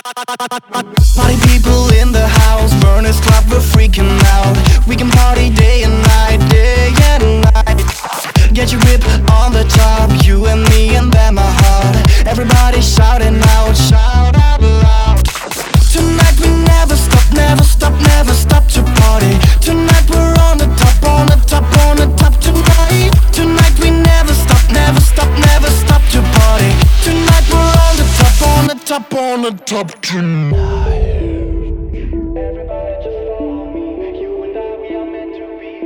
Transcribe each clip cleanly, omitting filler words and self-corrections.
Party people in the house, Burners Club, we're freaking out. We can party day and night, day and night. Get your grip on the top, you and me and then my heart. Everybody shouting out, shout out loud. Tonight we never stop, never stop, never stop to party. Tonight we're on the top, on the top, on the top tonight. Tonight we never stop, never stop, never stop to party. Tonight we're on the top, on the top, on the top tonight. Everybody just follow me. You and I, we are meant to be.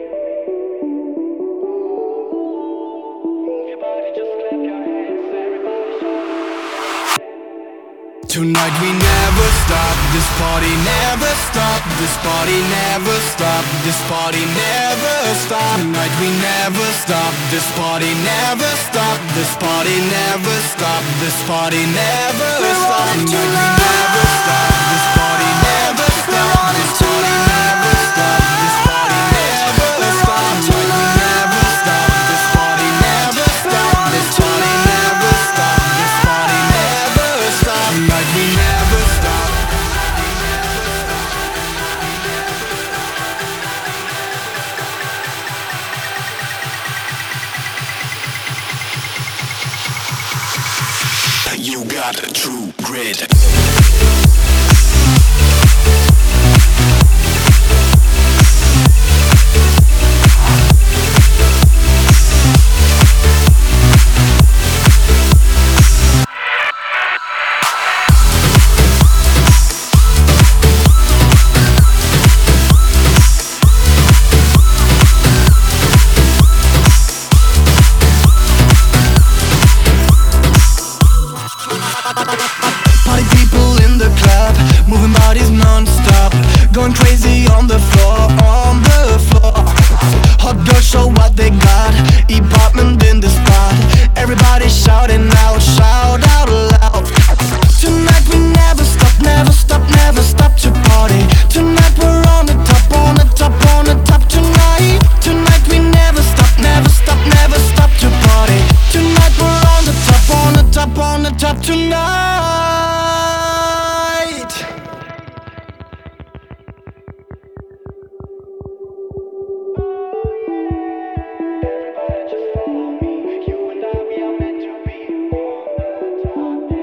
Move your body, just clap your hands. Everybody shout. Tonight we never stop. This party never stop. This party never stop. This party never stop. Tonight we never stop. This party never stop. This party never stop. This party never stop. Tonight we never stop. This party never stop. This party never stop. This party never stop. Tonight we never stop. This party never stop. This party never stop. This party never stop. Tonight we never stop. You got a true grit. Party people in the club, moving bodies non-stop, going crazy on the floor, on the floor. Hot girls show what they got, apartment in the spot. Everybody shouting out, shout out loud. Tonight we never stop, never stop, never stop to party. Tonight we're on the top, on the top, on the top tonight. Tonight we never stop, never stop, never stop to party. Tonight we're on the top, on the top, on the top tonight. Everybody just follow me. You and I, we are meant to be on the top.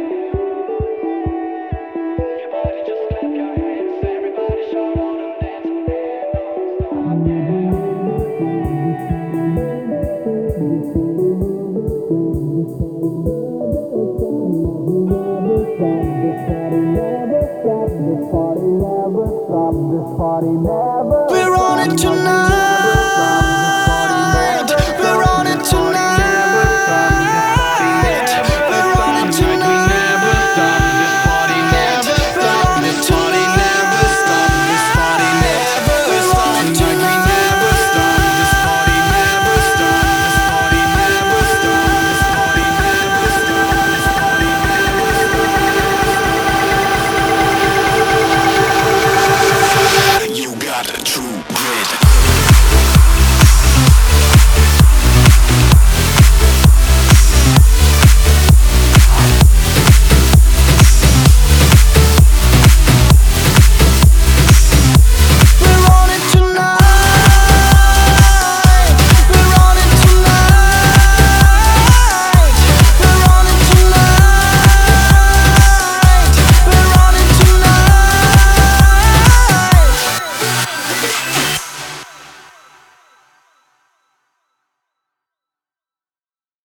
Move your body, just clap your hands. Everybody shout out and dance. We're on it tonight.